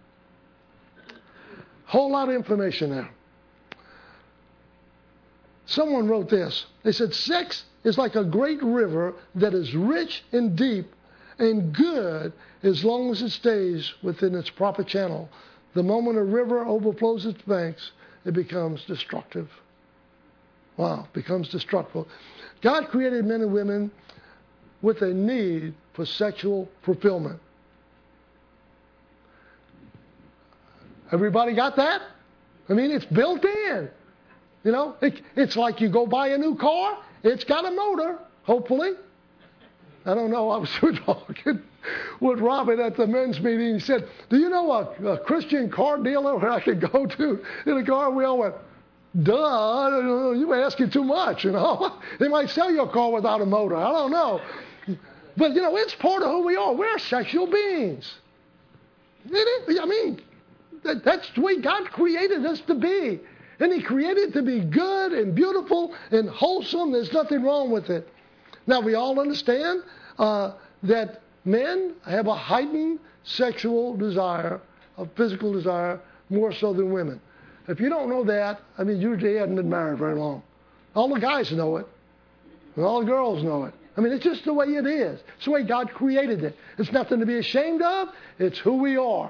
Whole lot of information there. Someone wrote this. They said, sex is like a great river that is rich and deep and good as long as it stays within its proper channel. The moment a river overflows its banks, it becomes destructive. Wow, becomes destructive. God created men and women with a need for sexual fulfillment. Everybody got that? I mean, it's built in. You know, it, it's like you go buy a new car. It's got a motor, hopefully. I don't know. I was talking with Robin at the men's meeting. He said, do you know a, a Christian car dealer where I could go to in a car? We all went, duh, you asking too much, you know. They might sell you a car without a motor. I don't know. But, you know, it's part of who we are. We're sexual beings. I mean, that, that's the way God created us to be. And He created it to be good and beautiful and wholesome. There's nothing wrong with it. Now, we all understand uh, that men have a heightened sexual desire, a physical desire, more so than women. If you don't know that, I mean, you hadn't been married very long. All the guys know it. And all the girls know it. I mean, it's just the way it is. It's the way God created it. It's nothing to be ashamed of. It's who we are.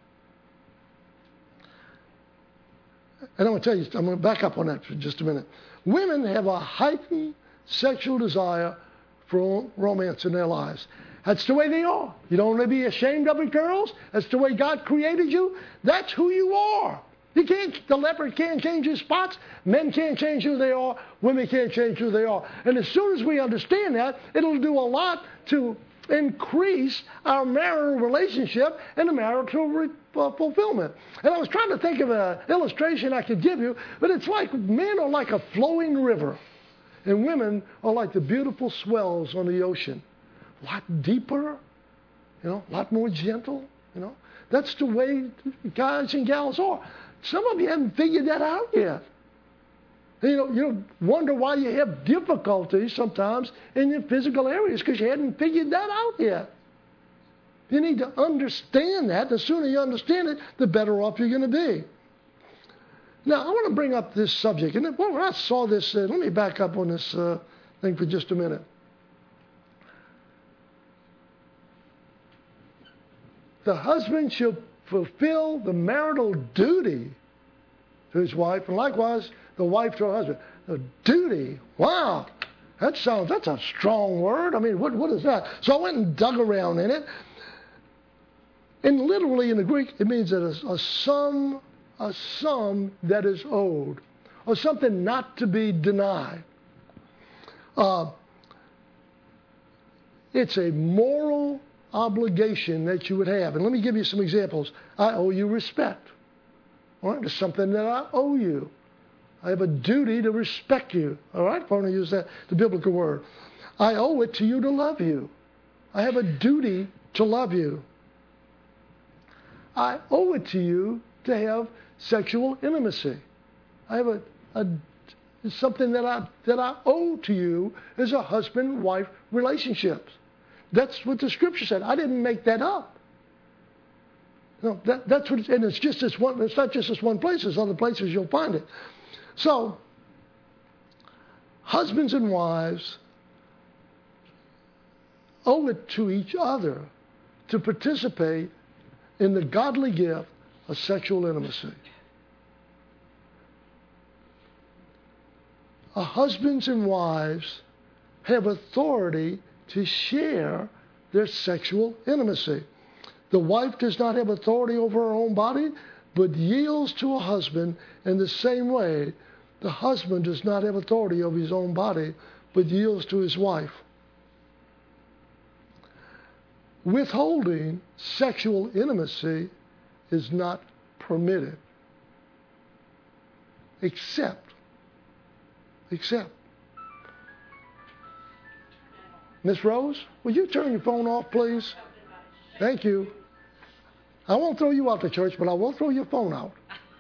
And I'm going to tell you, I'm going to back up on that for just a minute. Women have a heightened sexual desire for romance in their lives. That's the way they are. You don't want to be ashamed of it, girls. That's the way God created you. That's who you are. You can't, the leopard can't change his spots. Men can't change who they are. Women can't change who they are. And as soon as we understand that, it'll do a lot to increase our marital relationship and the marital re- uh, fulfillment. And I was trying to think of an illustration I could give you, but it's like men are like a flowing river, and women are like the beautiful swells on the ocean. A lot deeper, you know, a lot more gentle, you know. That's the way guys and gals are. Some of you haven't figured that out yet. You know, you wonder why you have difficulties sometimes in your physical areas because you hadn't figured that out yet. You need to understand that. The sooner you understand it, the better off you're going to be. Now, I want to bring up this subject. And when I saw this, uh, let me back up on this uh, thing for just a minute. The husband shall fulfill the marital duty to his wife, and likewise the wife to her husband. The duty, wow, that sounds, that's a strong word. I mean, what what is that? So I went and dug around in it. And literally in the Greek, it means that a, a sum, a sum that is owed, or something not to be denied. Uh, it's a moral obligation that you would have. And let me give you some examples. I owe you respect. All right, it's something that I owe you. I have a duty to respect you. All right, if I want to use that, the biblical word. I owe it to you to love you. I have a duty to love you. I owe it to you to have sexual intimacy. I have a, a it's something that I that I owe to you as a husband-wife relationship. That's what the Scripture said. I didn't make that up. No, that, that's what, it's, and it's just this one. It's not just this one place. There's other places you'll find it. So, husbands and wives owe it to each other to participate in the godly gift of sexual intimacy. Uh, husbands and wives have authority to share their sexual intimacy. The wife does not have authority over her own body, but yields to a husband in the same way the husband does not have authority over his own body, but yields to his wife. Withholding sexual intimacy is not permitted, except, except. Miss Rose, will you turn your phone off, please? Thank you. I won't throw you out the church, but I will throw your phone out.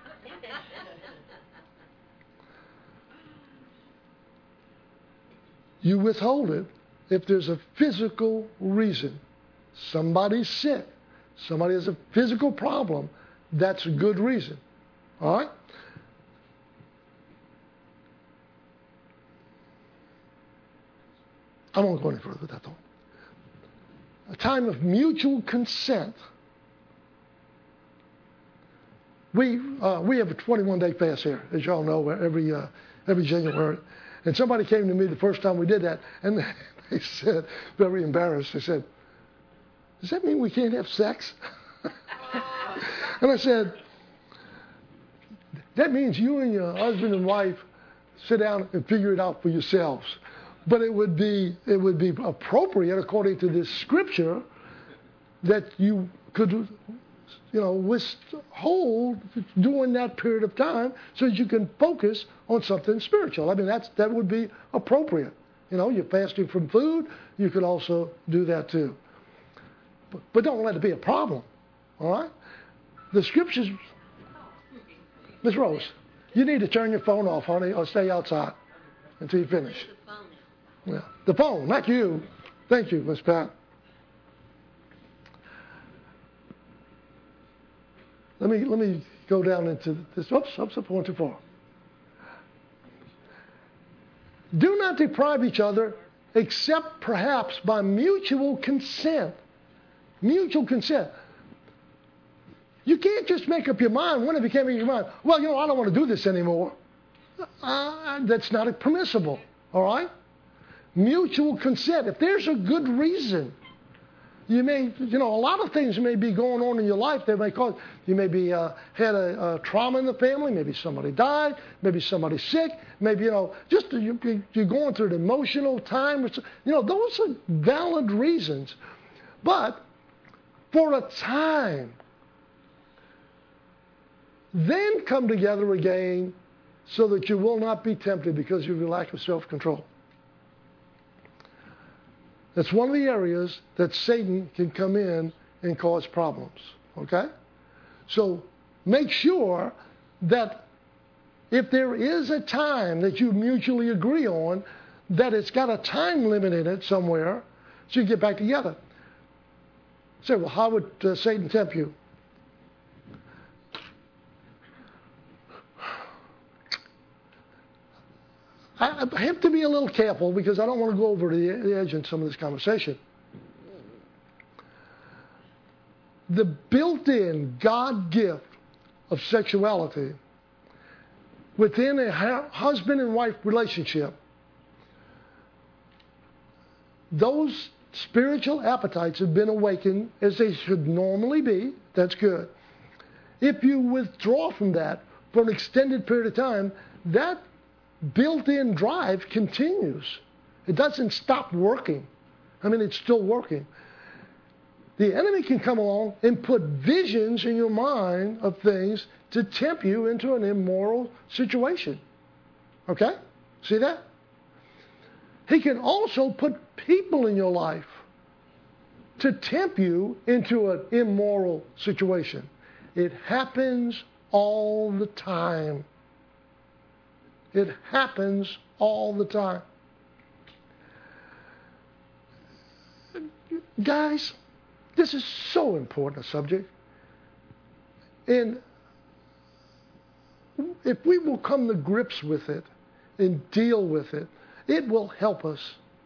You withhold it if there's a physical reason. Somebody's sick. Somebody has a physical problem. That's a good reason. All right? I won't go any further with that, though. A time of mutual consent. We uh, we have a twenty-one day fast here, as y'all know, every uh, every January. And somebody came to me the first time we did that, and they said, very embarrassed, they said, "Does that mean we can't have sex?" And I said, "That means you and your husband and wife sit down and figure it out for yourselves. But it would be it would be appropriate, according to this scripture, that you could, you know, withhold during that period of time so that you can focus on something spiritual. I mean, that's that would be appropriate. You know, you're fasting from food, you could also do that too. But, but don't let it be a problem. All right? The scriptures, Miss Rose, you need to turn your phone off, honey, or stay outside until you finish. Yeah. The phone, not you. Thank you, Miss Pat. Let me let me go down into this. Oops, oops, I went too far. Do not deprive each other, except perhaps by mutual consent. Mutual consent. You can't just make up your mind. When have you came in your mind? Well, you know, I don't want to do this anymore. Uh, that's not permissible. All right. Mutual consent. If there's a good reason, you may, you know, a lot of things may be going on in your life that may cause, you may be uh, had a, a trauma in the family, maybe somebody died, maybe somebody's sick, maybe, you know, just you, you're going through an emotional time. You know, those are valid reasons. But for a time, then come together again so that you will not be tempted because of your lack of self-control. That's one of the areas that Satan can come in and cause problems. Okay? So make sure that if there is a time that you mutually agree on, that it's got a time limit in it somewhere, so you get back together. Say, well, how would uh, Satan tempt you? I, I have to be a little careful because I don't want to go over the, the edge in some of this conversation. The built-in God gift of sexuality within a husband and wife relationship, those spiritual appetites have been awakened as they should normally be. That's good. If you withdraw from that for an extended period of time, that built-in drive continues. It doesn't stop working. I mean, it's still working. The enemy can come along and put visions in your mind of things to tempt you into an immoral situation. Okay? See that? He can also put people in your life to tempt you into an immoral situation. It happens all the time. It happens all the time. Guys, this is so important a subject. And if we will come to grips with it and deal with it, it will help us.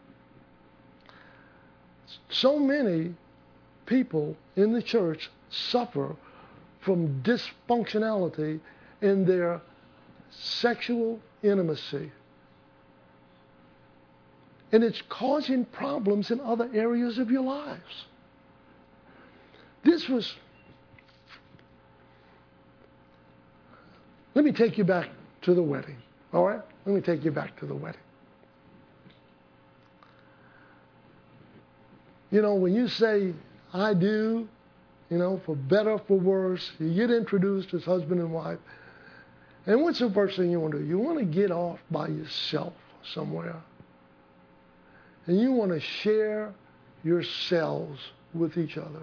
So many people in the church suffer from dysfunctionality in their sexual intimacy. And it's causing problems in other areas of your lives. This was, let me take you back to the wedding, all right? Let me take you back to the wedding. You know, when you say, I do, you know, for better, for worse, you get introduced as husband and wife. And what's the first thing you want to do? You want to get off by yourself somewhere. And you want to share yourselves with each other.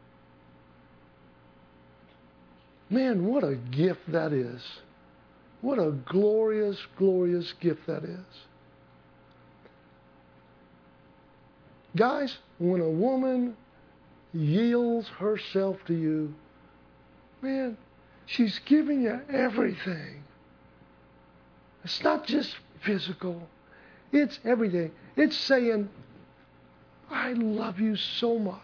Man, what a gift that is. What a glorious, glorious gift that is. Guys, when a woman yields herself to you, man, she's giving you everything. It's not just physical. It's everything. It's saying, I love you so much.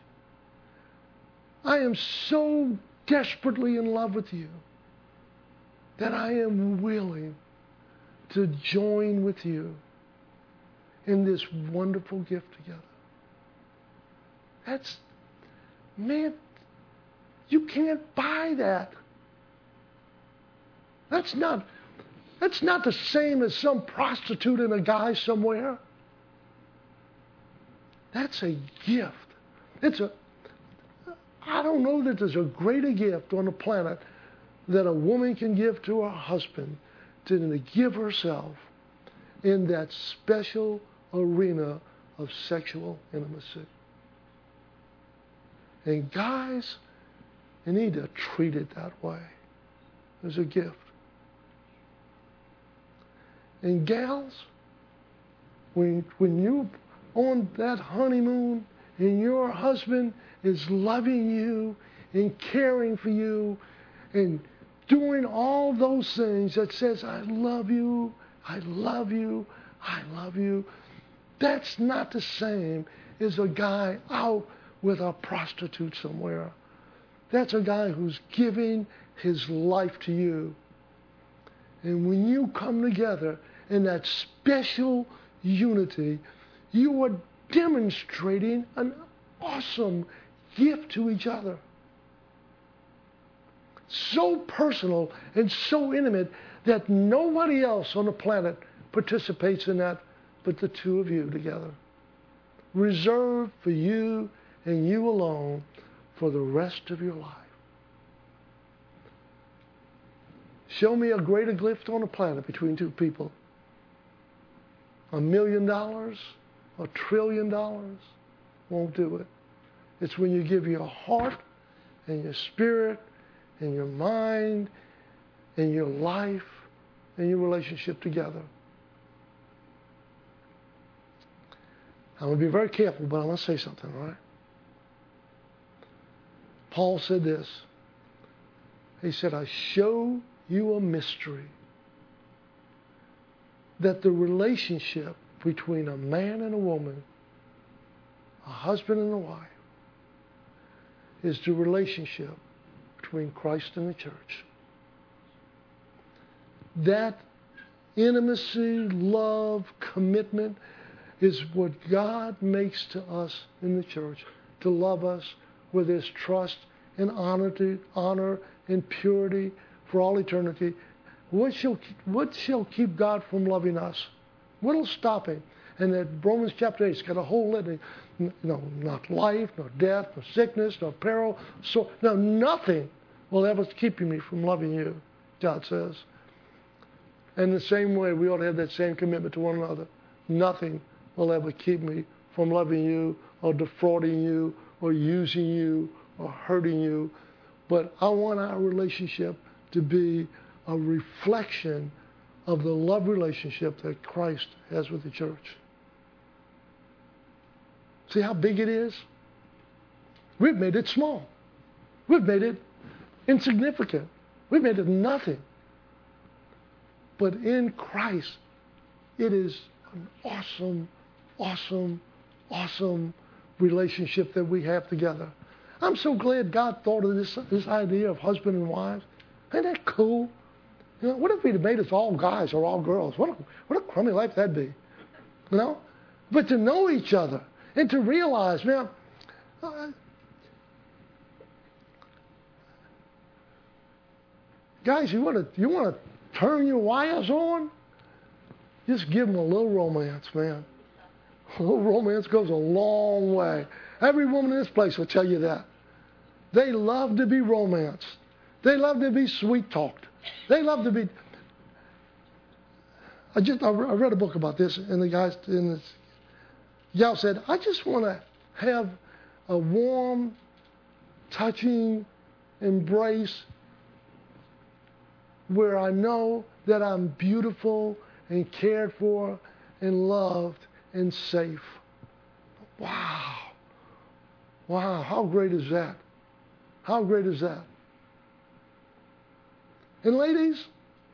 I am so desperately in love with you that I am willing to join with you in this wonderful gift together. That's, man, you can't buy that. That's not, that's not the same as some prostitute and a guy somewhere. That's a gift. It's a, I don't know that there's a greater gift on the planet that a woman can give to her husband than to give herself in that special arena of sexual intimacy. And guys, you need to treat it that way as a gift. And gals, when, when you're on that honeymoon and your husband is loving you and caring for you and doing all those things that says, I love you, I love you, I love you, that's not the same as a guy out with a prostitute somewhere. That's a guy who's giving his life to you. And when you come together in that special unity, you are demonstrating an awesome gift to each other. So personal and so intimate that nobody else on the planet participates in that but the two of you together. Reserved for you and you alone for the rest of your life. Show me a greater gift on the planet between two people. A million dollars, a trillion dollars won't do it. It's when you give your heart and your spirit and your mind and your life in your relationship together. I'm going to be very careful, but I'm going to say something, all right? Paul said this. He said, I show you a mystery, that the relationship between a man and a woman, a husband and a wife, is the relationship between Christ and the church. That intimacy, love, commitment is what God makes to us in the church, to love us where there's trust and honor, to, honor and purity for all eternity. What shall, what shall keep God from loving us? What will stop him? And that Romans chapter eight has got a whole litany. No, not life, nor death, nor sickness, nor peril. So, no, nothing will ever keep me from loving you, God says. And the same way, we ought to have that same commitment to one another. Nothing will ever keep me from loving you or defrauding you or using you or hurting you. But I want our relationship to be a reflection of the love relationship that Christ has with the church. See how big it is? We've made it small. We've made it insignificant. We've made it nothing. But in Christ, it is an awesome, awesome, awesome relationship that we have together. I'm so glad God thought of this, this idea of husband and wives. Ain't that cool? You know, what if we'd made us all guys or all girls? What a, what a crummy life that'd be. You know? But to know each other and to realize, man, uh, guys, you want to you want to turn your wives on? Just give them a little romance, man. A little romance goes a long way. Every woman in this place will tell you that. They love to be romanced. They love to be sweet-talked. They love to be... I just I read a book about this, and the guy in this gal said, I just want to have a warm, touching embrace where I know that I'm beautiful and cared for and loved and safe. Wow. Wow, how great is that? How great is that? And ladies,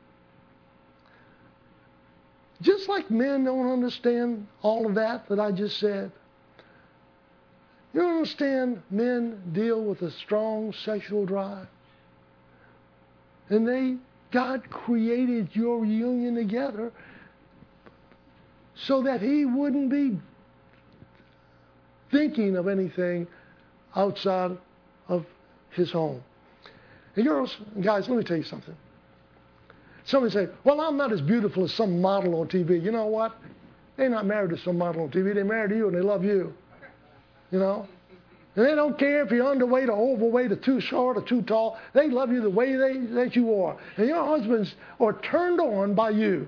just like men don't understand all of that that I just said, you don't understand men deal with a strong sexual drive. And they, God created your union together so that he wouldn't be thinking of anything outside of his home. And girls, guys, let me tell you something. Somebody say, well, I'm not as beautiful as some model on T V. You know what? They're not married to some model on T V. They're married to you and they love you. You know? And they don't care if you're underweight or overweight or too short or too tall. They love you the way they, that you are. And your husbands are turned on by you.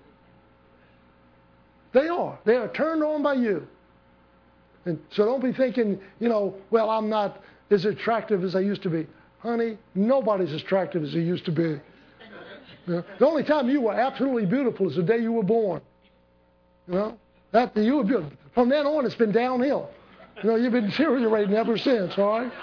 They are. They are turned on by you. And so don't be thinking, you know, well, I'm not as attractive as I used to be. Honey, nobody's as attractive as they used to be. You know? The only time you were absolutely beautiful is the day you were born. You know? That, you were beautiful. From then on, it's been downhill. You know, you've been deteriorating ever since, all right?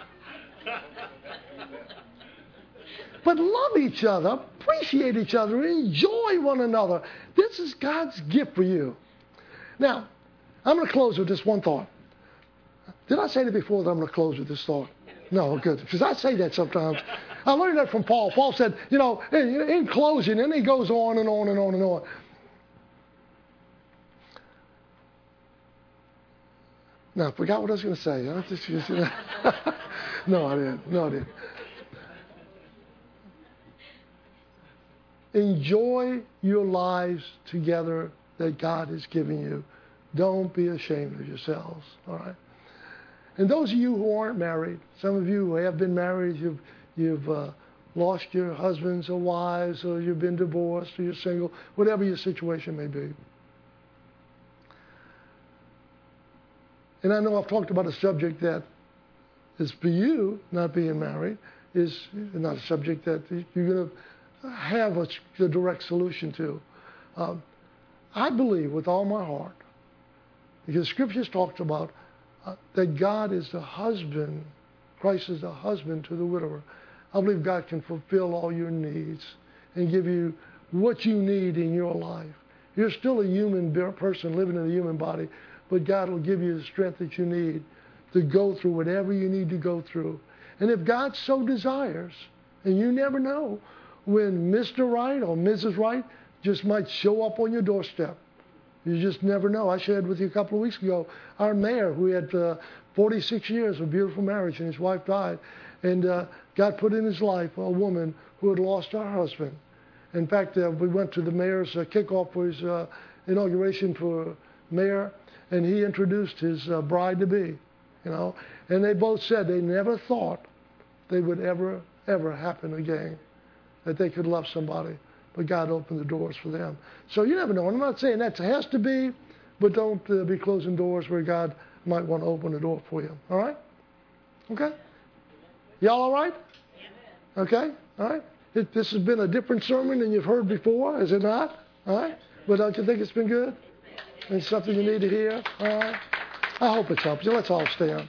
But love each other, appreciate each other, enjoy one another. This is God's gift for you. Now, I'm going to close with this one thought. Did I say that before that I'm going to close with this thought? No, good. Because I say that sometimes. I learned that from Paul. Paul said, you know, in, in closing, and he goes on and on and on and on. Now, I forgot what I was going to say. I just, just, no, I didn't. No, I didn't. Enjoy your lives together that God has given you. Don't be ashamed of yourselves, all right? And those of you who aren't married, some of you who have been married, you've, you've uh, lost your husbands or wives, or you've been divorced, or you're single, whatever your situation may be. And I know I've talked about a subject that is for you, not being married, is not a subject that you're going to have a, a direct solution to. Um, I believe with all my heart, because Scriptures talks about uh, that God is the husband, Christ is the husband to the widower. I believe God can fulfill all your needs and give you what you need in your life. You're still a human person living in a human body, but God will give you the strength that you need to go through whatever you need to go through. And if God so desires, and you never know when Mister Right or Missus Right just might show up on your doorstep. You just never know. I shared with you a couple of weeks ago, our mayor who had uh, forty-six years of beautiful marriage and his wife died. And uh, God put in his life a woman who had lost her husband. In fact, uh, we went to the mayor's uh, kickoff for his uh, inauguration for mayor, and he introduced his uh, bride-to-be, you know. And they both said they never thought they would ever, ever happen again, that they could love somebody. But God opened the doors for them. So you never know. I'm not saying that has to be, but don't uh, be closing doors where God might want to open the door for you. All right? Okay? Y'all all right? Okay? All right? It, this has been a different sermon than you've heard before, is it not? All right? But don't you think it's been good? It's something you need to hear? All right? I hope it's helped you. Let's all stand.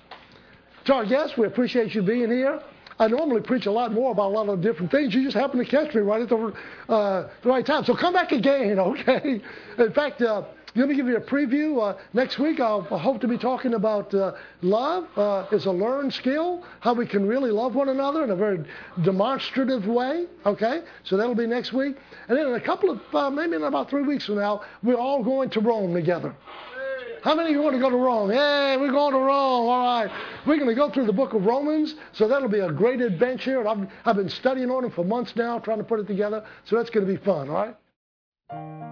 To our guests, we appreciate you being here. I normally preach a lot more about a lot of different things. You just happen to catch me right at the, uh, the right time. So come back again, okay? In fact, uh, let me give you a preview. Uh, next week, I'll, I hope to be talking about uh, love uh, is a learned skill, how we can really love one another in a very demonstrative way, okay? So that'll be next week. And then in a couple of, uh, maybe in about three weeks from now, we're all going to Rome together. How many of you want to go to Rome? Hey, we're going to Rome. All right. We're going to go through the book of Romans, so that'll be a great adventure. And I've, I've been studying on it for months now, trying to put it together, so that's going to be fun, all right?